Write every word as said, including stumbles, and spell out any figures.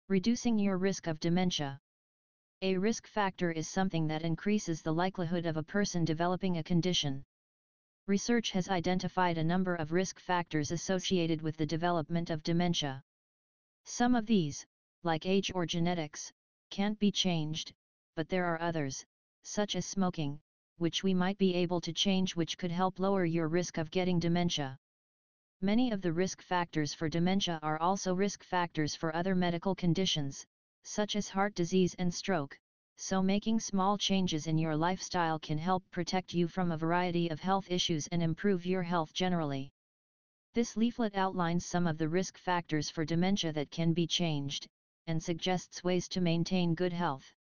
Reducing your risk of dementia. A risk factor is something that increases the likelihood of a person developing a condition. Research has identified a number of risk factors associated with the development of dementia. Some of these, like age or genetics, can't be changed, but there are others, such as smoking, which we might be able to change, which could help lower your risk of getting dementia. Many of the risk factors for dementia are also risk factors for other medical conditions, such as heart disease and stroke, so making small changes in your lifestyle can help protect you from a variety of health issues and improve your health generally. This leaflet outlines some of the risk factors for dementia that can be changed, and suggests ways to maintain good health.